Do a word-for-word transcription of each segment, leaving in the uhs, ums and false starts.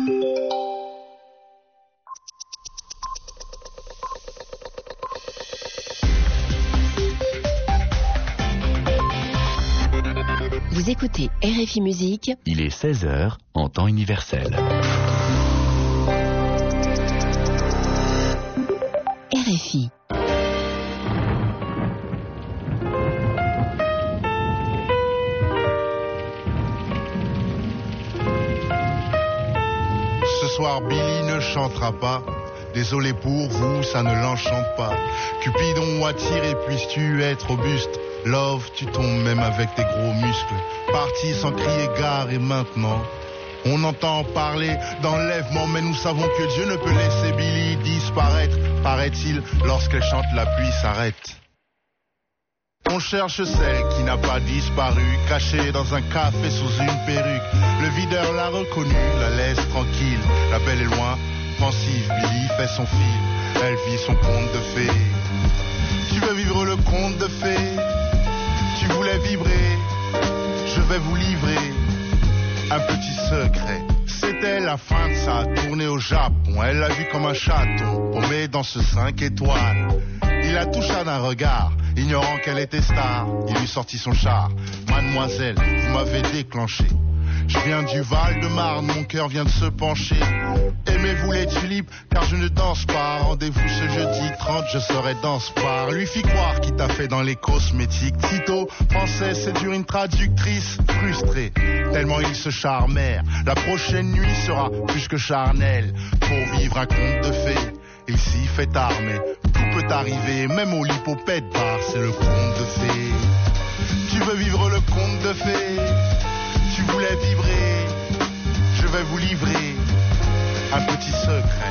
Vous écoutez R F I Musique. Il est seize heures en temps universel. R F I. Ce soir, Billy ne chantera pas. Désolé pour vous, ça ne l'enchante pas. Cupidon attire et puisses-tu être robuste. Love, tu tombes même avec tes gros muscles. Parti sans crier gare et maintenant on entend parler d'enlèvement, mais nous savons que Dieu ne peut laisser Billy disparaître. Paraît-il, lorsqu'elle chante, la pluie s'arrête. On cherche celle qui n'a pas disparu, cachée dans un café sous une perruque. Le videur l'a reconnue, la laisse tranquille. La belle est loin, pensive, Billy fait son fil. Elle vit son conte de fées. Tu veux vivre le conte de fées? Tu voulais vibrer? Je vais vous livrer un petit secret. C'était la fin de sa tournée au Japon. Elle l'a vu comme un chaton paumé dans ce cinq étoiles. Il la toucha d'un regard, ignorant qu'elle était star. Il lui sortit son char. Mademoiselle, vous m'avez déclenché. Je viens du Val-de-Marne, mon cœur vient de se pencher. Aimez-vous les tulipes, car je ne danse pas. Rendez-vous ce jeudi trente, je serai dans ce bar. Lui fit croire qu'il t'a fait dans les cosmétiques. Tito pensait séduire une traductrice frustrée, tellement ils se charmèrent. La prochaine nuit sera plus que charnelle. Pour vivre un conte de fées, il s'y fait tard, mais tout peut arriver. Même au lipopète bar, c'est le conte de fées. Tu veux vivre le conte de fées? Tu voulais vibrer? Je vais vous livrer un petit secret.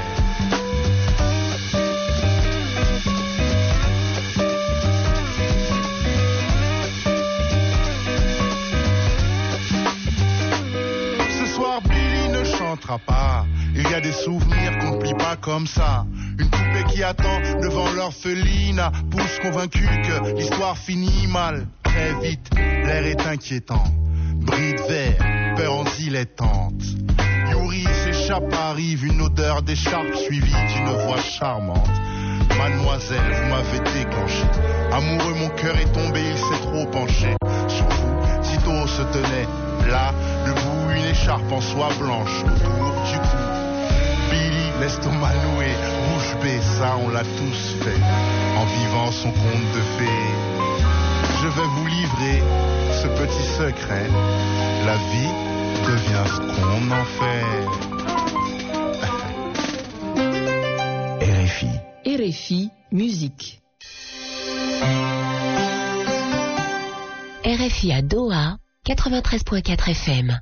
Ce soir, Billy ne chantera pas. Il y a des souvenirs qu'on ne plie pas comme ça. Une poupée qui attend devant l'orphelinat pousse convaincu que l'histoire finit mal. Très vite, l'air est inquiétant. Bris de verre, peur en dilettante. Yuri s'échappe, arrive une odeur d'écharpe suivie d'une voix charmante. Mademoiselle, vous m'avez déclenché. Amoureux, mon cœur est tombé, il s'est trop penché. Sur vous, Tito se tenait là, debout, une écharpe en soie blanche autour du cou. Billy, l'estomac noué, bouche bée, ça on l'a tous fait. En vivant son conte de fées. Je vais vous livrer ce petit secret. La vie devient ce qu'on en fait. R F I. R F I Musique. R F I à Doha, quatre-vingt-treize virgule quatre F M.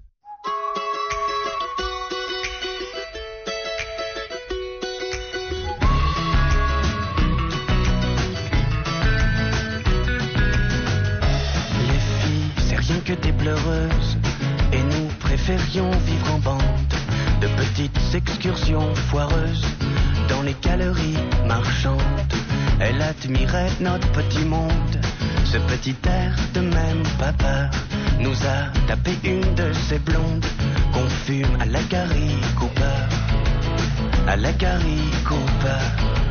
Que des pleureuses, et nous préférions vivre en bande de petites excursions foireuses dans les galeries marchandes. Elle admirait notre petit monde, ce petit air de même pas peur nous a tapé une de ces blondes qu'on fume à la Gary Cooper, à la Gary Cooper.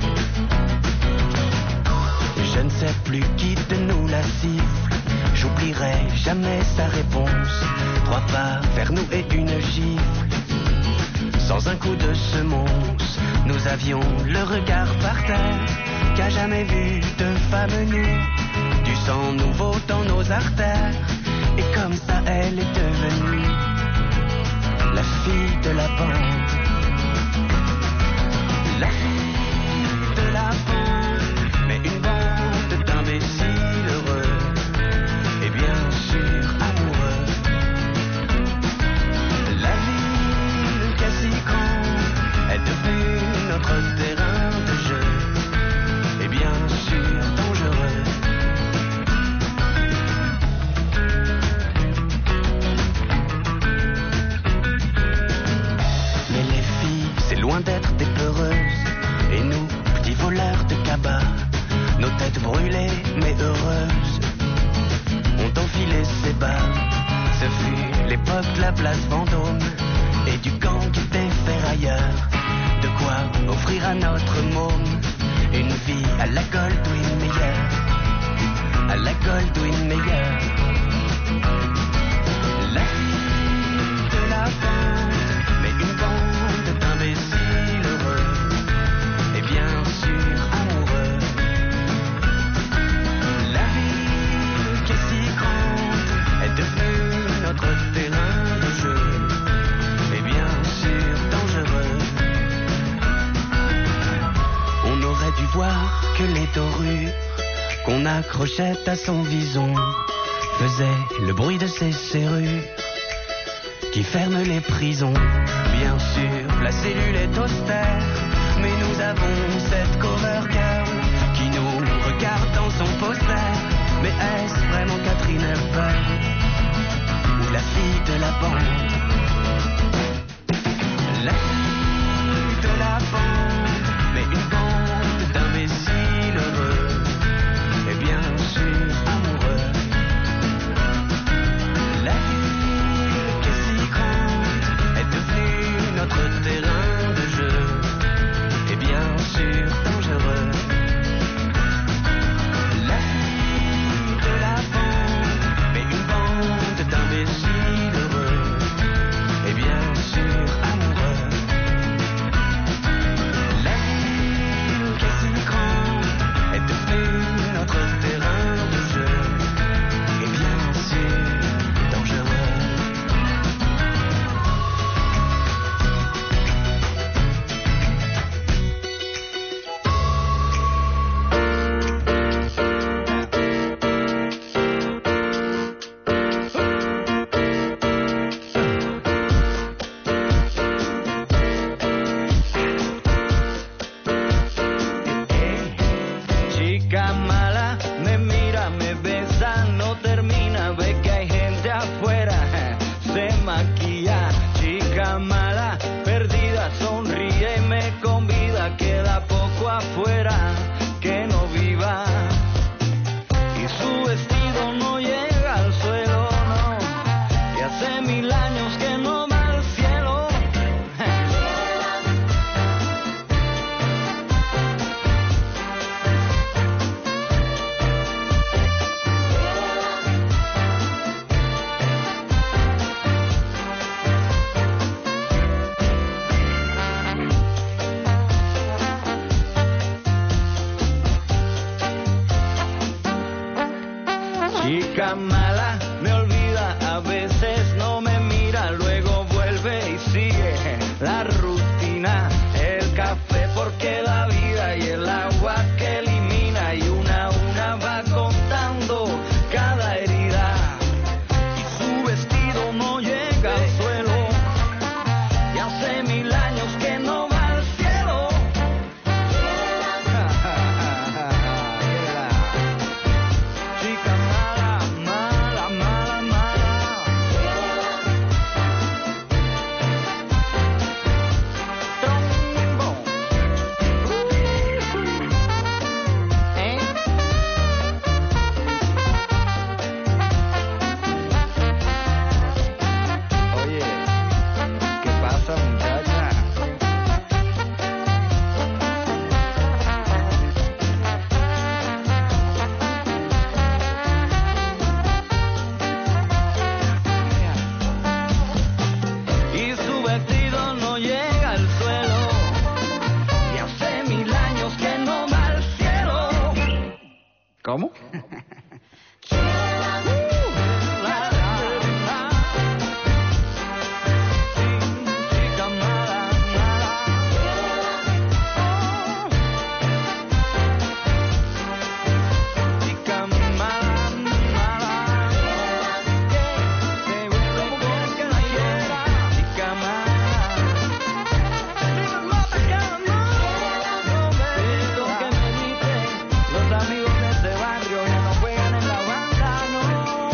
Je ne sais plus qui de nous la siffle. J'oublierai jamais sa réponse. Trois pas vers nous et une gifle. Sans un coup de semonce, nous avions le regard par terre. Qu'a jamais vu de femme nue, du sang nouveau dans nos artères. Et comme ça elle est devenue la fille de la bande. La fille de la bande, mais une bande d'imbéciles heureux. Et bien sûr amoureux. La ville Cassicran est devenue notre terrain de jeu. Et bien sûr dangereux. Mais les filles, c'est loin d'être des peureuses. Et nous, petits voleurs de cabas, nos têtes brûlées mais heureuses, ont enfilé ses bas. Ce fut l'époque de la place Vendôme et du gang des Ferrari. à la Goldwyn Mayer, à la Goldwyn Mayer. La fille de la bande, mais une bande d'imbéciles heureux, et bien sûr amoureux. La ville qui est si grande est devenue notre terrain de jeu, et bien sûr dangereux. On aurait dû voir que les dorures qu'on accrochait à son vison faisaient le bruit de ses serrures qui ferment les prisons. Bien sûr, la cellule est austère, mais nous avons cette cover girl qui nous regarde dans son poster. Mais est-ce vraiment Catherine Hervel ou la fille de la bande? La fille de la bande, mais une bande d'imbéciles heureux, et bien sûr amoureux. La ville qui est si grande est devenue notre terrain de jeu, et bien sûr dangereux. La fille de la bande, mais une bande d'imbéciles heureux, et bien sûr amoureux. La ville qui est si grande est devenue notre terrain de jeu, et bien sûr dangereux. Chica mala, me mira, me besa, no termina, ve que hay gente afuera, se maquilla. Chica mala, perdida, sonríe y me convida, queda poco afuera, que no viva. Y su vestido no llega al suelo, no, y hace mil años que no va al cielo. Chica mala, me olvida, a veces no me mira, luego vuelve y sigue la rutina. El café porque da vida y el agua que elimina, y una a una va contando cada herida. Y su vestido no llega al suelo, y hace mil años que no va al cielo. Chica mala, mala, mala, mala. Trombo. ¿Eh? Oye, ¿qué pasa, muchacha? Y su vestido no llega al suelo, y hace mil años que no va al cielo. ¿Cómo? Chica mala, mala. Chica mala, mala. ¿Cómo quieres que la quiera? Chica mala. Esto que me dicen los amigos de este barrio, ya no juegan en la banda, no.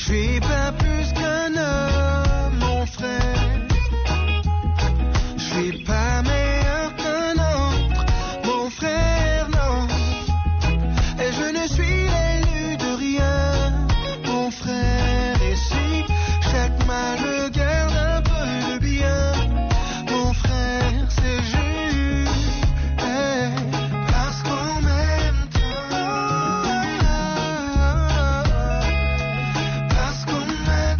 suis pas plus qu'un homme, mon frère. Je suis pas meilleur qu'un autre, mon frère, non. Et je ne suis l'élu de rien, mon frère. Et si chaque mal me garde un peu de bien, mon frère, c'est juste hey, parce qu'on m'aime tant, parce qu'on m'aime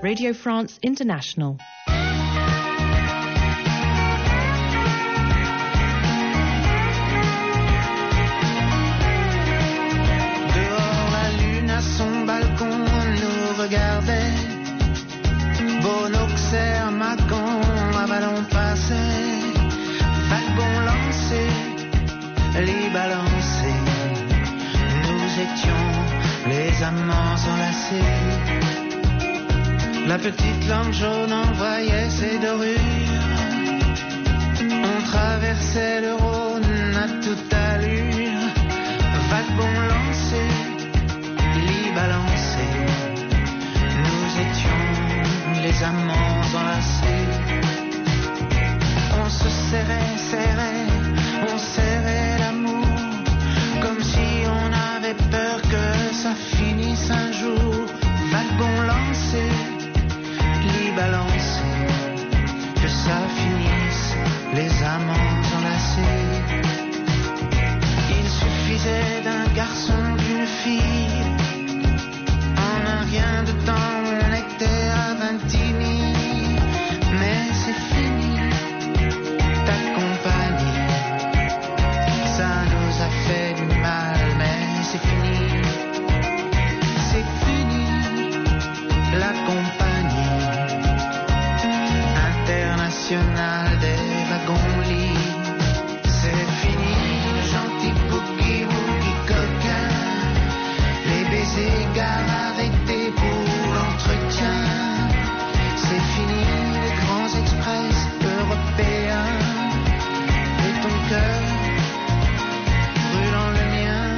Radio France International. Dehors, la lune à son balcon nous regardait. Bonoxer, Macon, Avalon passait. Vagon lancé, les balancés. Nous étions les amants enlacés. La petite lampe jaune envoyait ses dorures. On traversait le Rhône à toute allure. Vagon lancé, les balancés. Nous étions les amants enlacés. On se serrait, serrait, on serrait l'amour, comme si on avait peur que ça finisse un jour. Wagon lancé, lit balancé, que ça finisse, les amants enlacés. Il suffisait d'un garçon, d'une fille, en un rien de temps on était à Vintigny. Mais c'est fini, ta compagnie, ça nous a fait du mal, mais c'est fini, c'est fini, la compagnie internationale des wagons-lits, c'est fini, le gentil boogie-woogie coquin, les baisers gares arrêtés pour l'entretien, c'est fini, les grands express européens, et ton cœur brûlant le mien.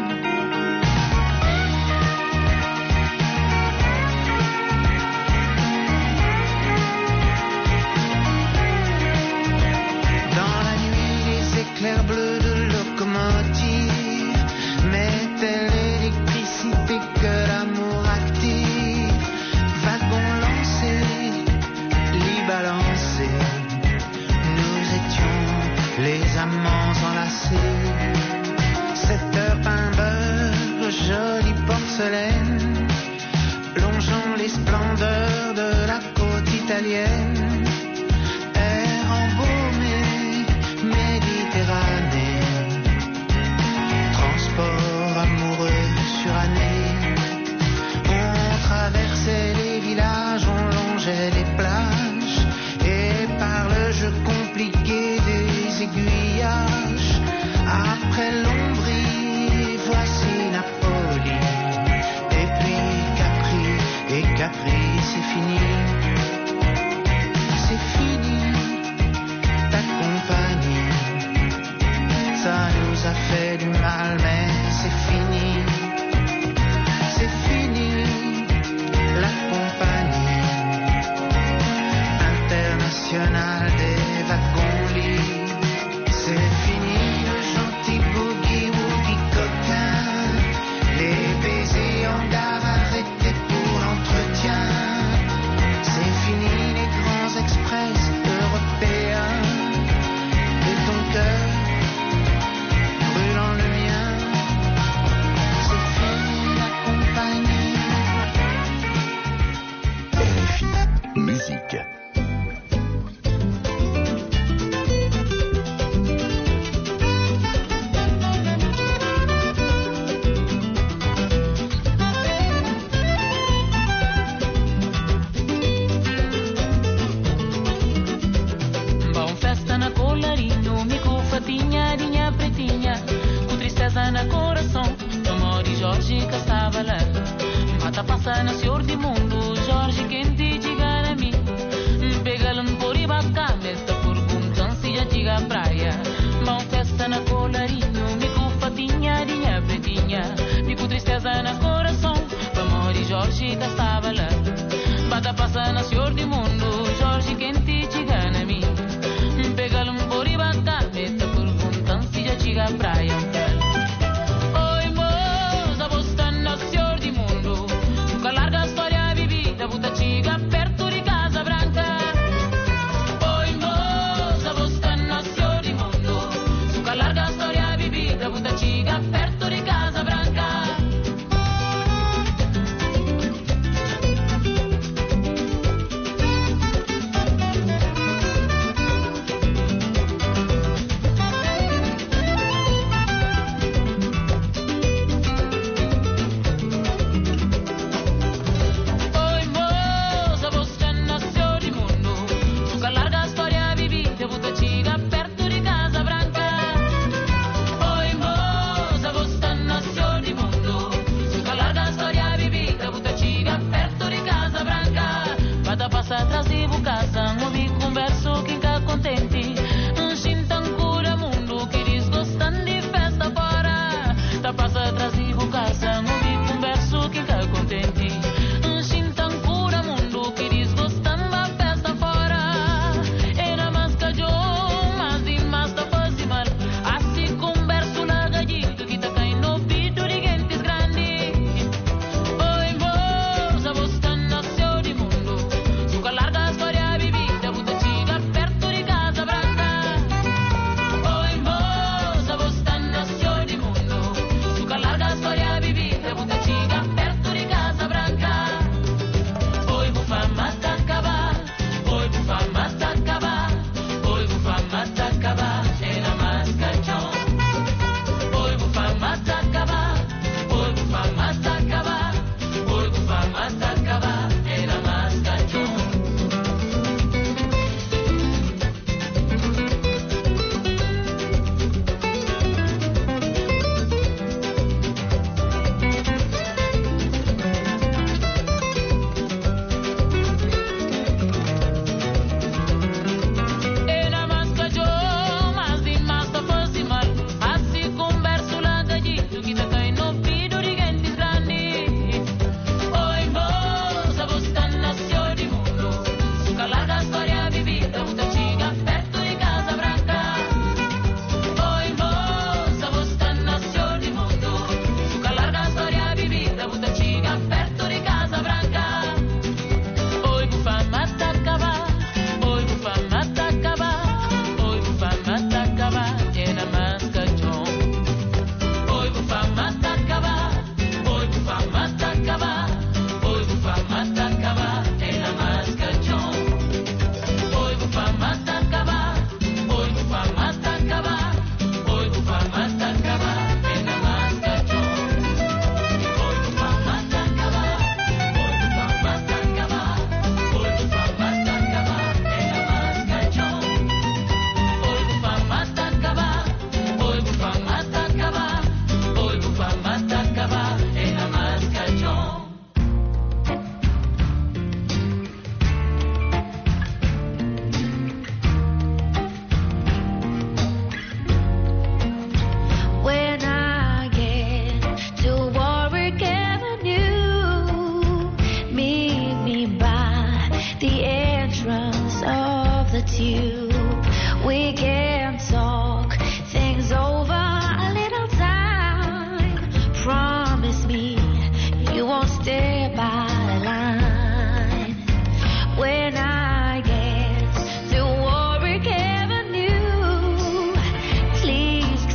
Dans la nuit, les éclairs bleus de locomotive mettaient l'électricité que l'amour active. Wagon lancé, lit balancé, nous étions les amants enlacés. Sept heures pain beurre, jolie porcelaine, longeant les splendeurs de la côte italienne. Air embaumé, Méditerranée, transport amoureux suranné. On traversait les villages, on longeait les plages, et par le jeu compliqué des aiguillages, après Lombrie, voici Napoli, et puis Capri, et Capri, c'est fini, c'est fini, ta compagnie, ça nous a fait du mal, mais c'est fini, c'est fini, la compagnie internationale des wagons-lits, c'est fini, le gentil boogie-woogie coquin, les baisers en gare arrêtés pour l'entretien, c'est fini, les grands express européens, et ton cœur brûlant le mien, c'est fini, la compagnie. R F I, musique. Bom, festa na colarinho, mico fatinha, dinha pretinha, com tristeza na coração, amor e Jorge que estava lá. Mata passa na senhor de mundo, Jorge quem te diga na mim. Pega-lhe por e basca, mesta por buntan se já diga praia. Bom, festa na colarinho, mico fatinha, dinha pretinha, mico tristeza na coração, amor e Jorge que estava lá. Mata passa na senhor de mundo, Jorge quem te diga na mim. Pega-lhe por e basca, mesta por buntan se já diga praia. Oi, moça, você na senhor de mundo, nunca larga a história vivida, puta chiga perto de Casa Branca. Oi, moça, você na senhor de mundo, nunca larga a história vivida, puta chiga perto de Casa Branca.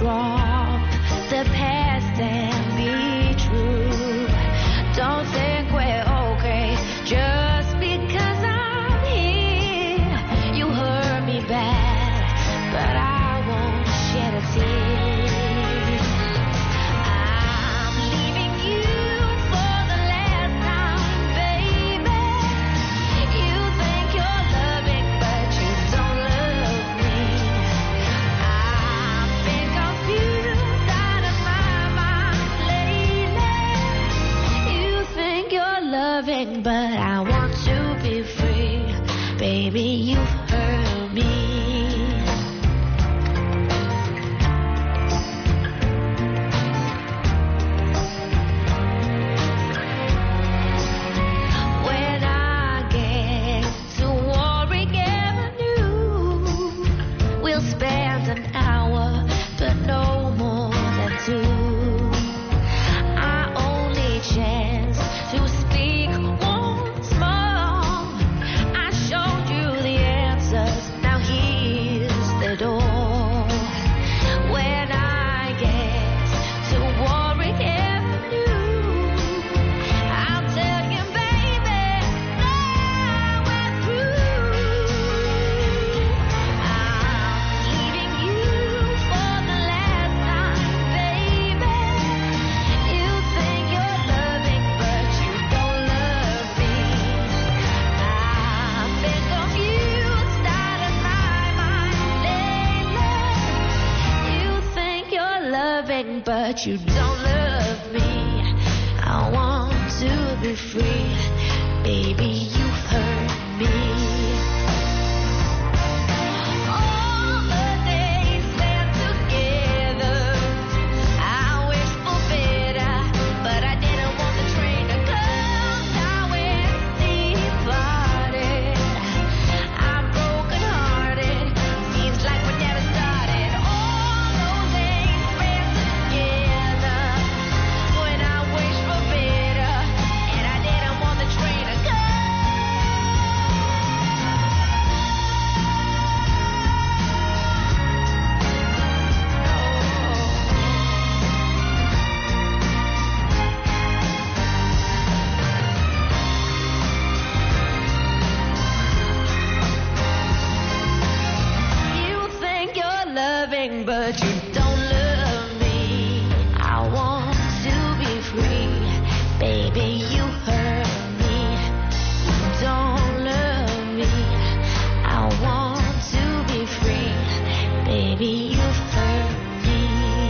from the past and be true. Don't think we're okay just because I'm here. You hurt me bad, but I won't shed a tear. I'm leaving you for the last time, baby. You think you're loving, but you don't love me. I've been confused out of my mind lately. You think you're loving, but I want to be free. Baby, you've hurt me. When I get to Warwick Avenue, we'll spend an hour, but no more than two. Our only chance to speak once more. I showed you the answers, now here's the door. When I get to Warwick Avenue, I'll tell you, baby, now we're through. I'm leaving you for the last time, baby. You think you're loving, but you don't love me. I've been confused out of my mind lately. You think you're loving, but you don't love me. I want to be free. Baby, you've hurt me. All the days spent together, I wish for better, but I didn't want the train to come. Now it's departed. I'm broken hearted. Seems like we never started. All those days spent together, when I wish for better, and I didn't want the train to come. You think you're loving, but you don't love me. I want to be free. Baby, you hurt me. You don't love me. I want to be free. Baby, you've hurt me.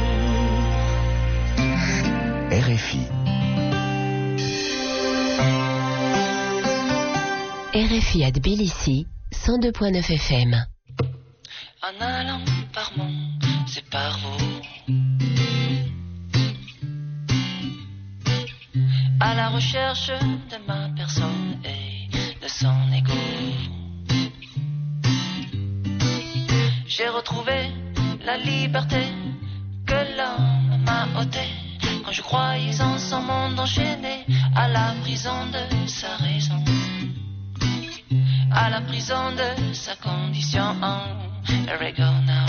R F I. R F I à Tbilissi, cent deux virgule neuf F M. En allant par mon cerveau, à la recherche de ma personne et de son ego, j'ai retrouvé la liberté que l'homme m'a ôtée quand je croyais en son monde enchaîné à la prison de sa raison, à la prison de sa condition. Here we go now.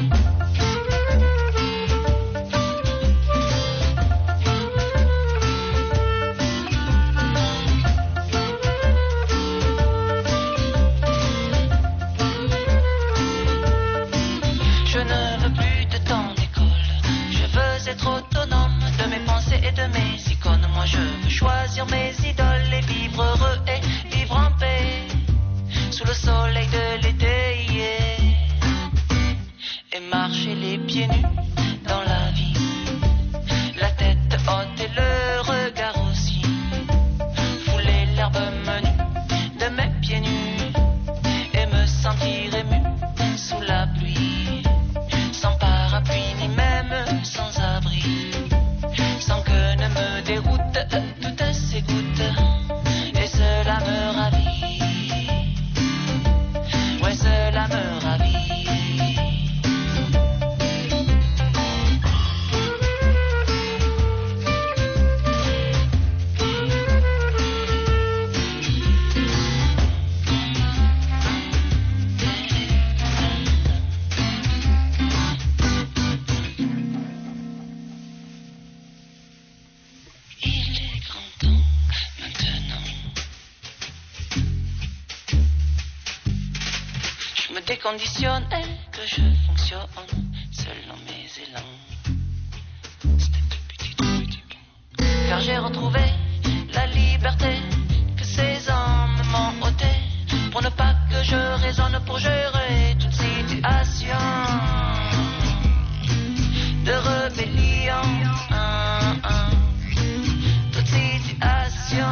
Je ne veux plus de temps d'école, je veux être autonome de mes pensées et de mes icônes. Moi je veux choisir mes idoles et vivre heureux et vivre en paix sous le soleil de l'été, yeah. Et marcher les pieds nus dans la vie, la tête haute et le regard aussi, fouler l'herbe menue de mes pieds nus et me sentir ému sous la pluie, sans parapluie ni même sans abri, sans que ne me déroute toutes ces gouttes, et cela me ravit, ouais cela me ravit. conditionne est que je fonctionne selon mes élans. Car j'ai retrouvé la liberté que ces hommes m'ont ôtée, pour ne pas que je raisonne pour gérer toute situation de rébellion, hein, hein. Toute situation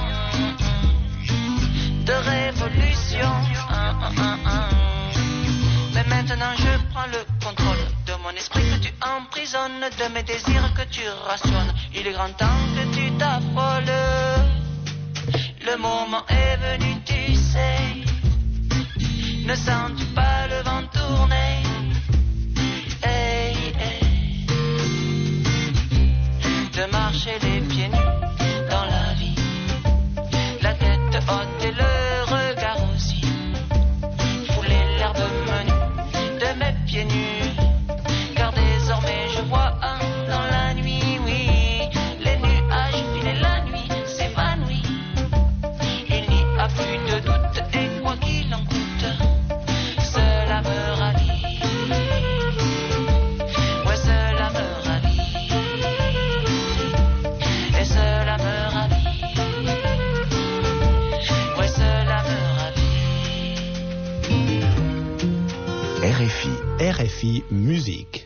de révolution, hein, hein, hein, hein. Mais maintenant je prends le contrôle de mon esprit que tu emprisonnes, de mes désirs que tu rationnes. Il est grand temps que tu t'affoles. Le moment est venu, tu sais. Ne sens-tu pas le vent tourner? Hey, hey. De marcher les pieds nus dans la vie, la tête haute et le regard aussi. Fouler l'herbe menue de mes pieds nus, car désormais je vois un dans la nuit, oui. Les nuages filent et la nuit s'évanouit. Il n'y a plus de doute et quoi qu'il en coûte, cela me ravit. Ouais, cela me ravit. Et cela me ravit. Ouais, cela me ravit. R F I. R F I Musique.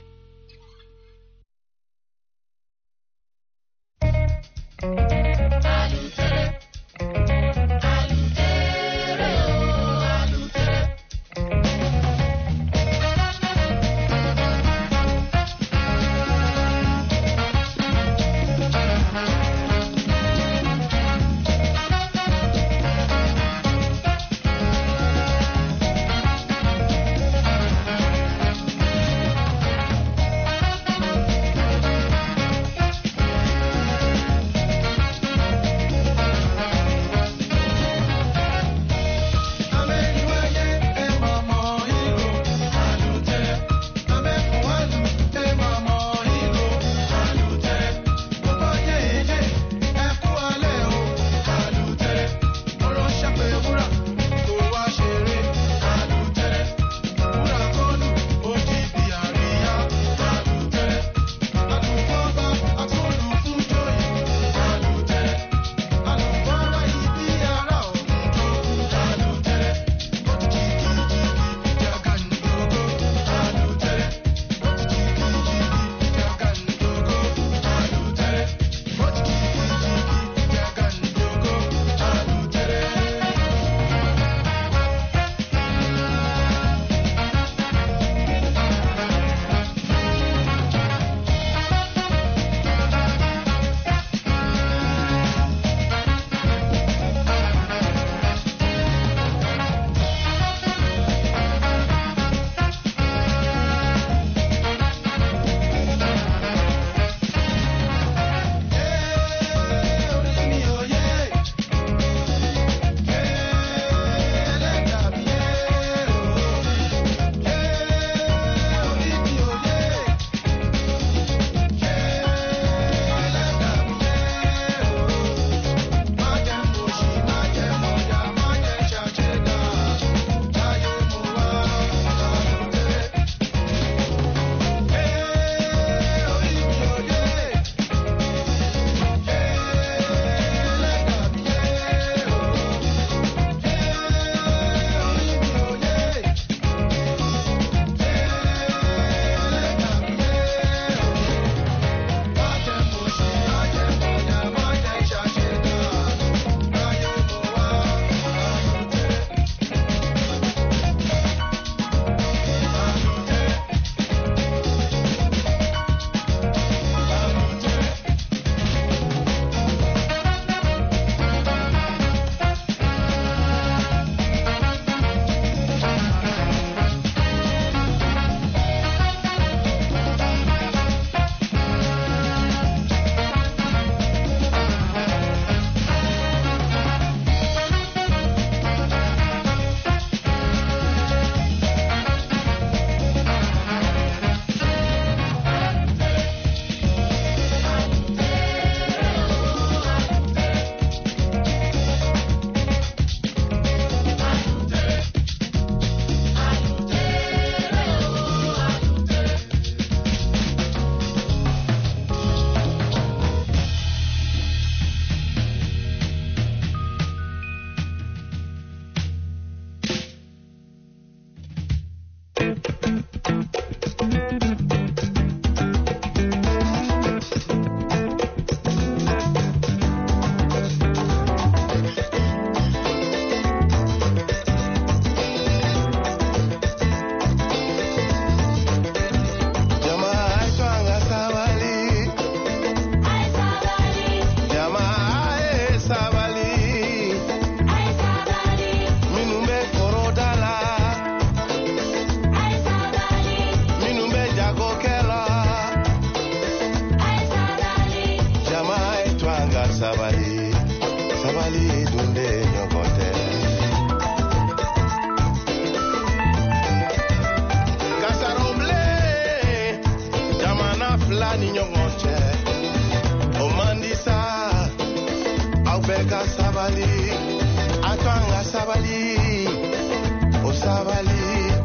ala ni nyongoche o mandisa au beka sabali atwanga sabali o sabali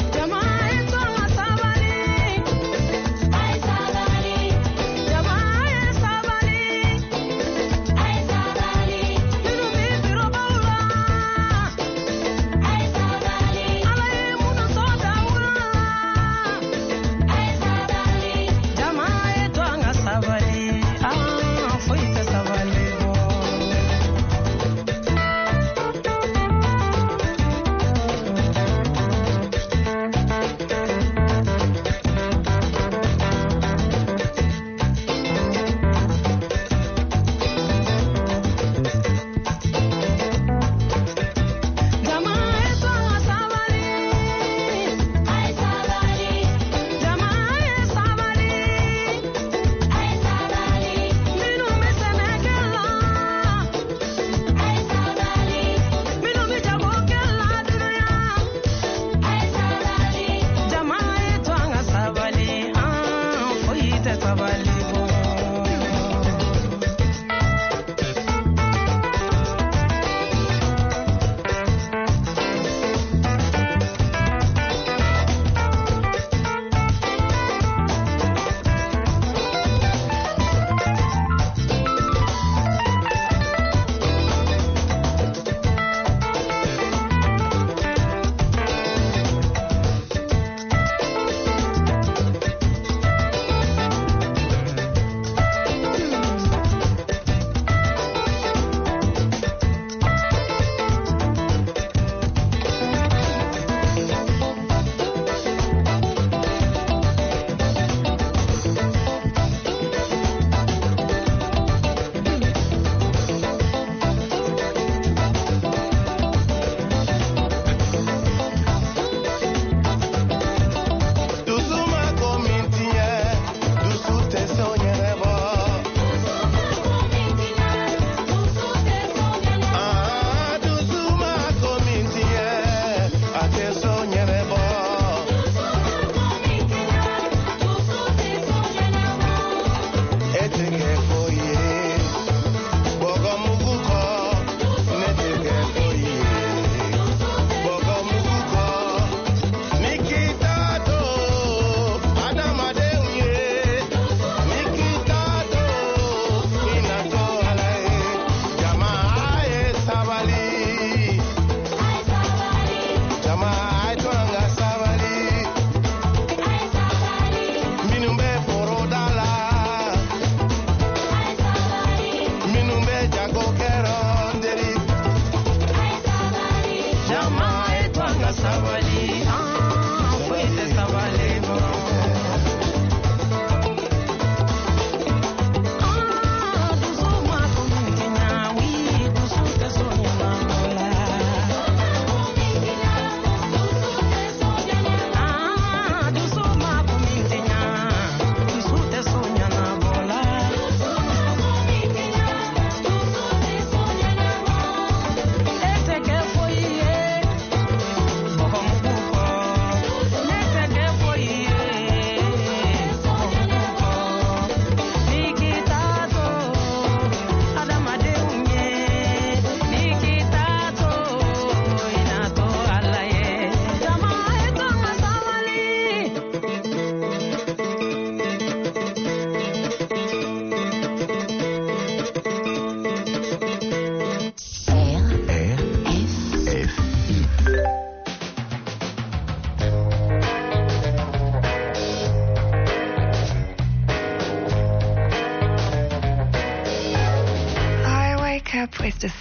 up with the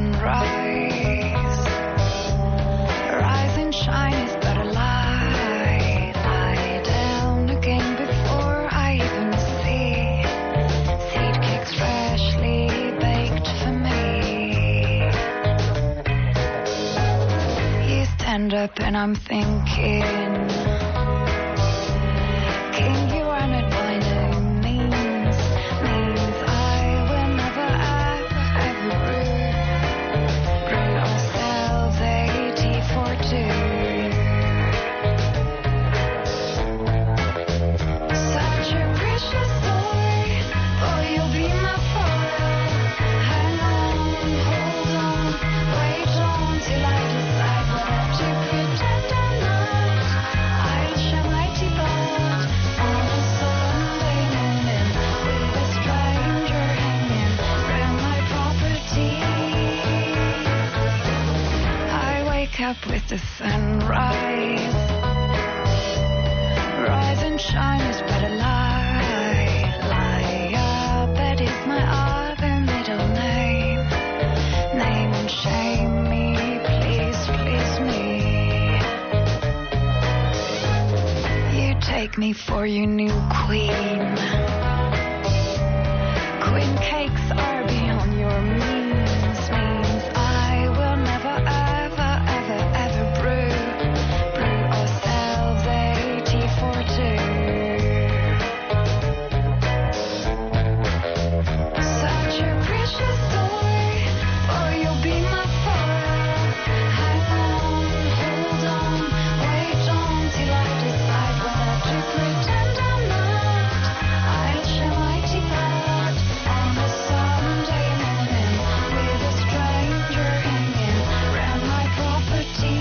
sunrise. Rise and shine is but a lie. Lie down again before I even see. Seed cakes freshly baked for me. You stand up and I'm thinking, King, you are not by no means. Means I will never ever ever rule. Grew ourselves eighty for two. Such a precious soul. up with the sunrise. Rise and shine is but a lie. Lie up, that is my other middle name. Name and shame me, please, please me. You take me for your new queen. Queen cakes are beyond your means, means I will never, ever, ever, ever brew, brew ourselves a tea for two. Such a precious story, or you'll be my foil. Hang on, hold on, wait on till I decide whether to pretend I'm not. I'll share my teeth out on a Sunday morning with a stranger hanging round my property.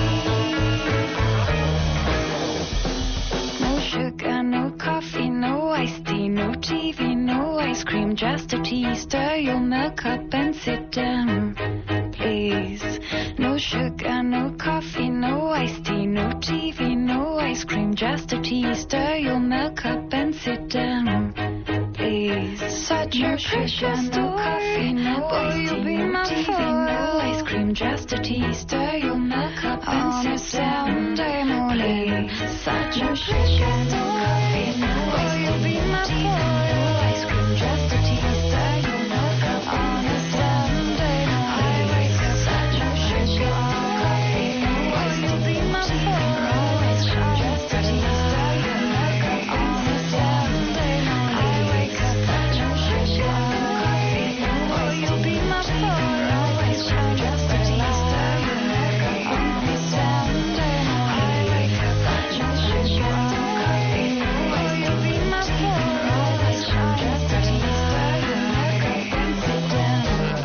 No sugar, no coffee, no iced tea, no T V, no ice cream, just a tea. Stir your milk up and sit down, please. No sugar, no coffee, no iced tea, no T V, no ice cream, just a tea. Stir your milk up and sit down, please. Such a precious story, no iced tea, no T V, no ice cream, just a tea. Stir your milk up and sit down, please. Such a precious story, no you'll be my foil. Ice cream, just a tea. Stir your milk up on a Sunday morning. Such a precious story, no you'll be my foil. Ice cream, just a tea. Stir your milk up on a Sunday morning. I wake up such a precious story, no you'll be my foil. Ice cream, just a tea. Stir your milk up on a Sunday morning. I wake up such a precious story, no you'll be my foil. Ice cream, just a tea. Stir your milk up and sit down.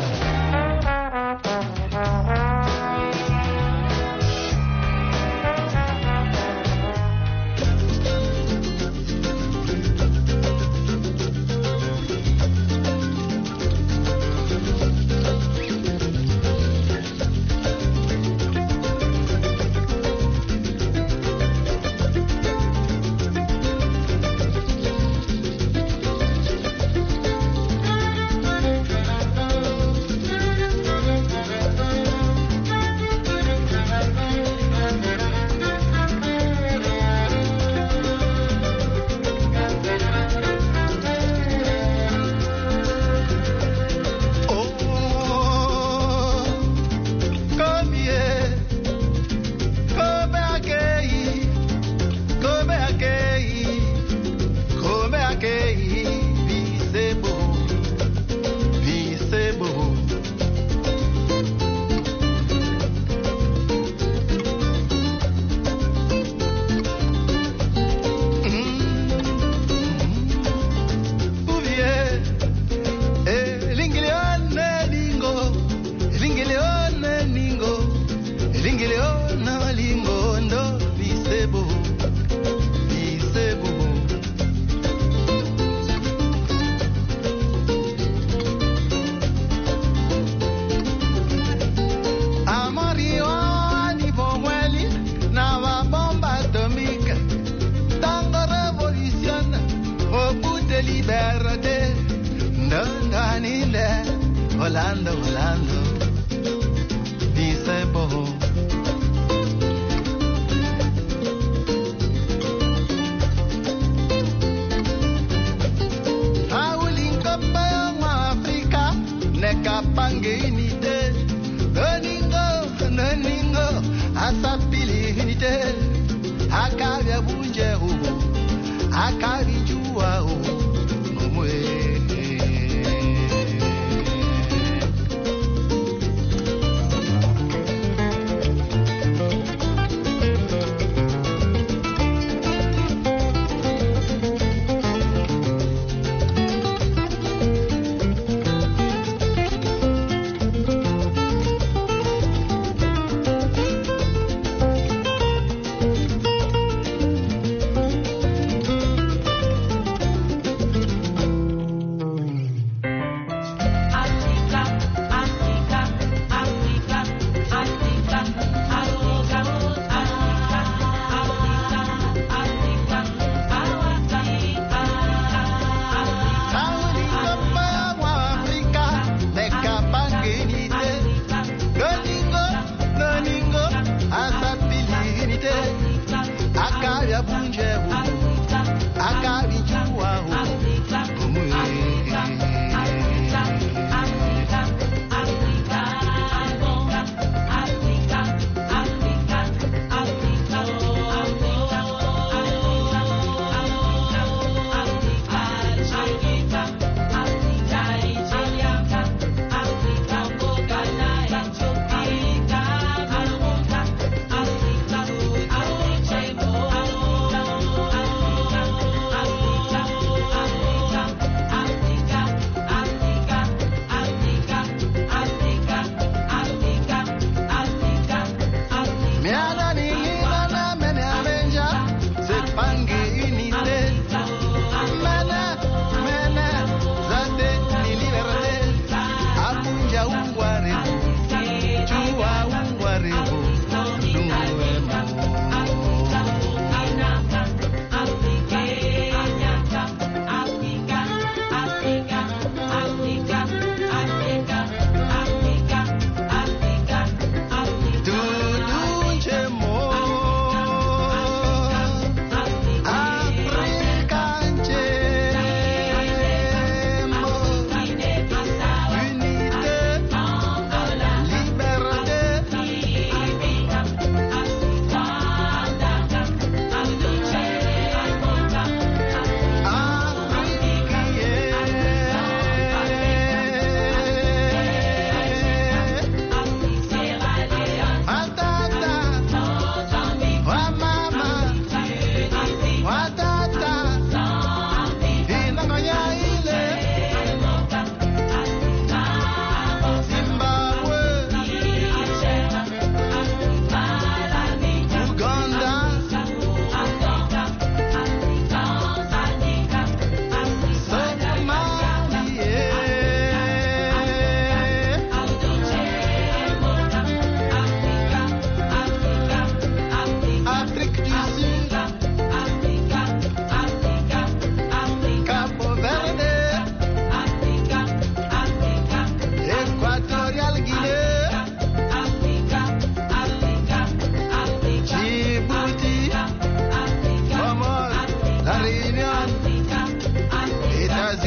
Volando, volando, dice Bobo. Aulinka pa Africa, neka pangenite, noningo, noningo, asapili nite, akavya bunje hugo, akavijua hugo, mwe.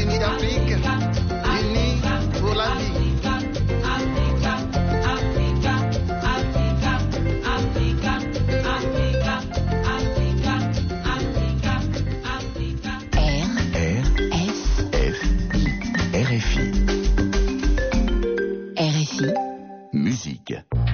Unis d'Afrique, unis pour la vie. R F I. R F I. Musique.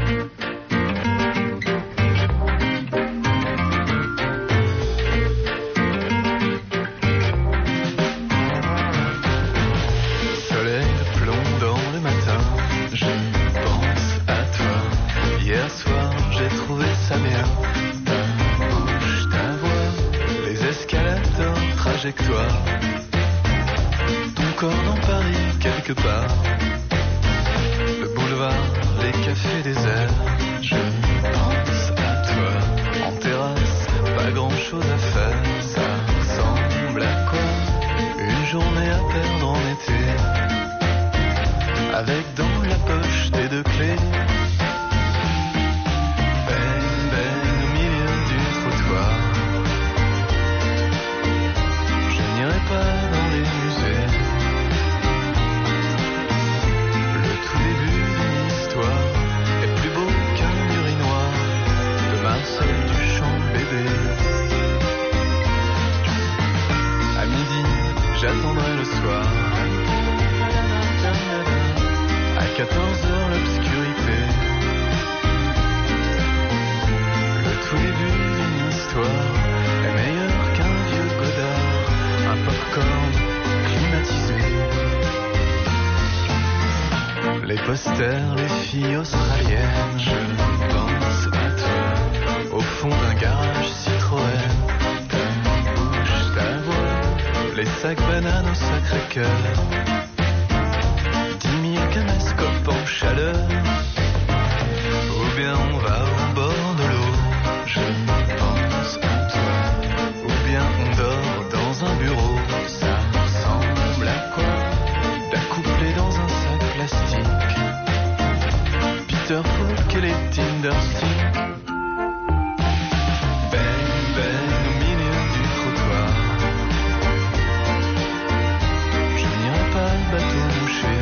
Soleil plomb dans le matin, je pense à toi. Hier soir, j'ai trouvé ça bien. Ta bouche, ta voix, les escalators, trajectoire. Ton corps dans Paris, quelque part. Le boulevard, les cafés déserts. Je pense à toi. En terrasse, pas grand chose à faire. Ça ressemble à quoi? Une journée à perdre en été. Avec dans la poche tes deux clés. Ben, ben, au milieu du trottoir. Je n'irai pas dans les musées. Le tout début d'une histoire est plus beau qu'un urinoir de Marcel Duchamp bébé. À midi, j'attendrai le soir. À quatorze heures, l'obscurité. Le tout début d'une histoire est meilleur qu'un vieux Godard, un popcorn climatisé. Les posters, les filles australiennes, je pense à toi. Au fond d'un garage Citroën, ta bouche, ta voix, les sacs bananes au Sacré-Cœur. Dix mille caméscopes en chaleur. Ou bien on va au bord de l'eau, je pense à toi. Ou bien on dort dans un bureau, ça ressemble à quoi? D'accouplé dans un sac plastique. Peter Falk et les Tindersticks. Ben, ben, au milieu du trottoir. Je n'irai pas le bateau mouché.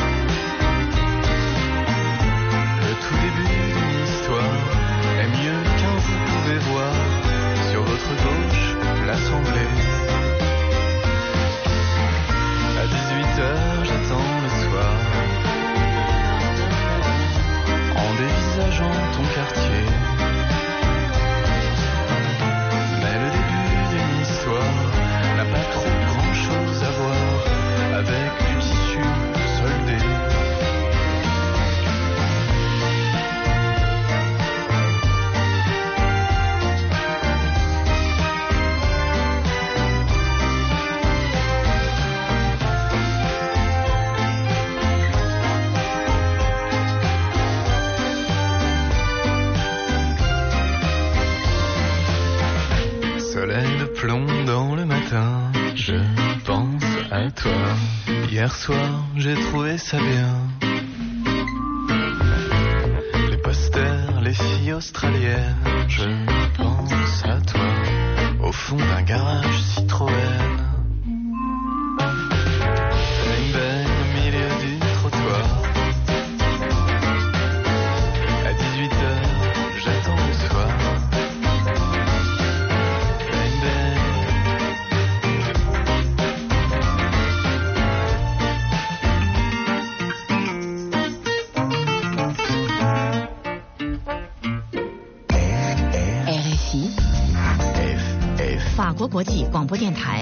Le tout début d'une histoire est mieux qu'un vous pouvez voir sur votre gauche l'Assemblée. À dix-huit heures, j'attends le soir en dévisageant ton quartier. Mais le début d'une histoire n'a pas trop grand chose à voir avec du tissu soldé. Soleil de plomb dans le matin, je pense à toi. Hier soir, j'ai trouvé ça bien. Les posters, les filles australiennes, je pense à toi. Au fond d'un garage Citroën. Bang bang au milieu du trottoir. À dix-huit heures, j'attends le soir. R F I 法国国际广播电台。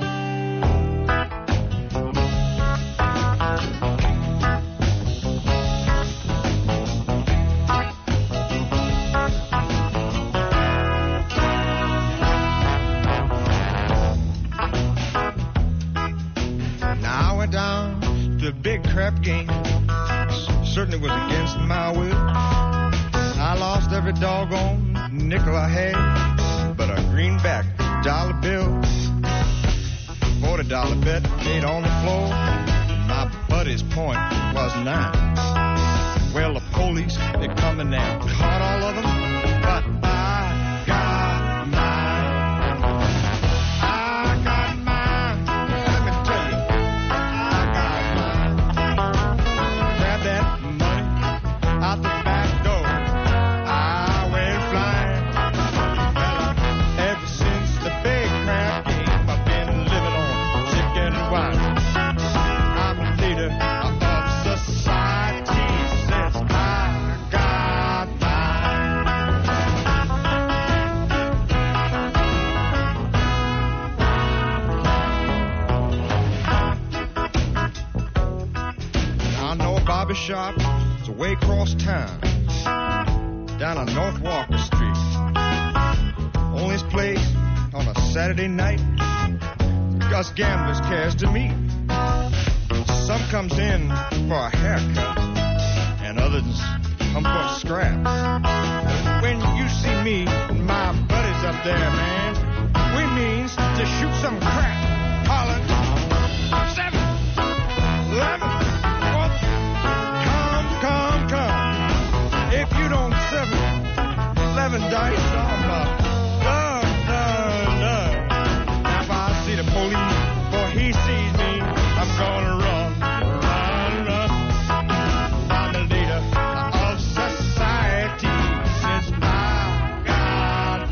Now I went down to a big crap game. Certainly was against my will. I lost every doggone nickel I had, but a greenback dollar bill. Forty dollar bet made on the floor. My buddy's point was nine. Well, the police, they're coming now. Caught all of them, but I got mine. I got mine. Let me tell you, barber shop is way across town, down on North Walker Street. Only this place on a Saturday night, Gus gamblers cares to meet. Some comes in for a haircut, and others come for a scrap. When you see me and my buddies up there, man, we means to shoot some crap. Hollin', seven, eleven, whoops, come, come, come. If you don't seven, eleven dice, I'm uh, done, done, done. Now if I see the police, before he sees me, I'm gonna run, run, run. I'm the leader of society since I got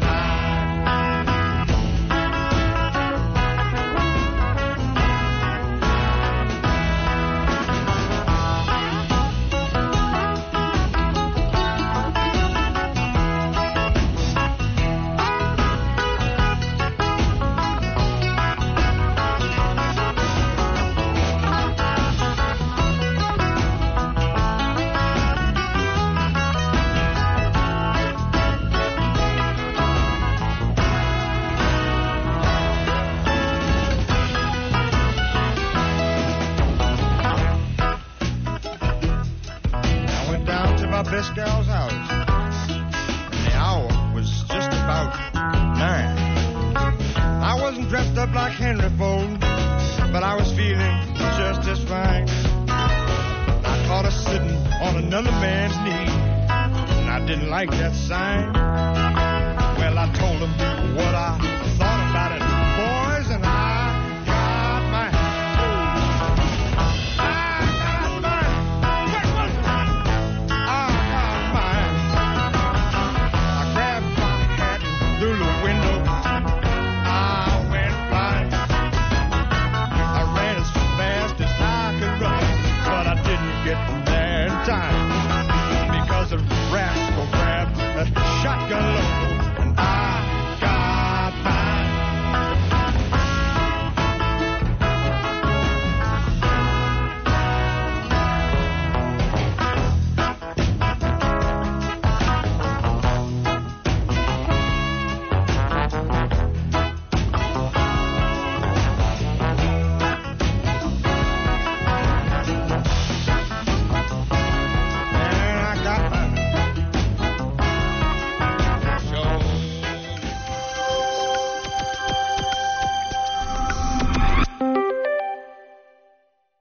best gal's house, and the hour was just about nine. I wasn't dressed up like Henry Ford, but I was feeling just as fine. I caught her sitting on another man's knee, and I didn't like that sign. Well, I told him what I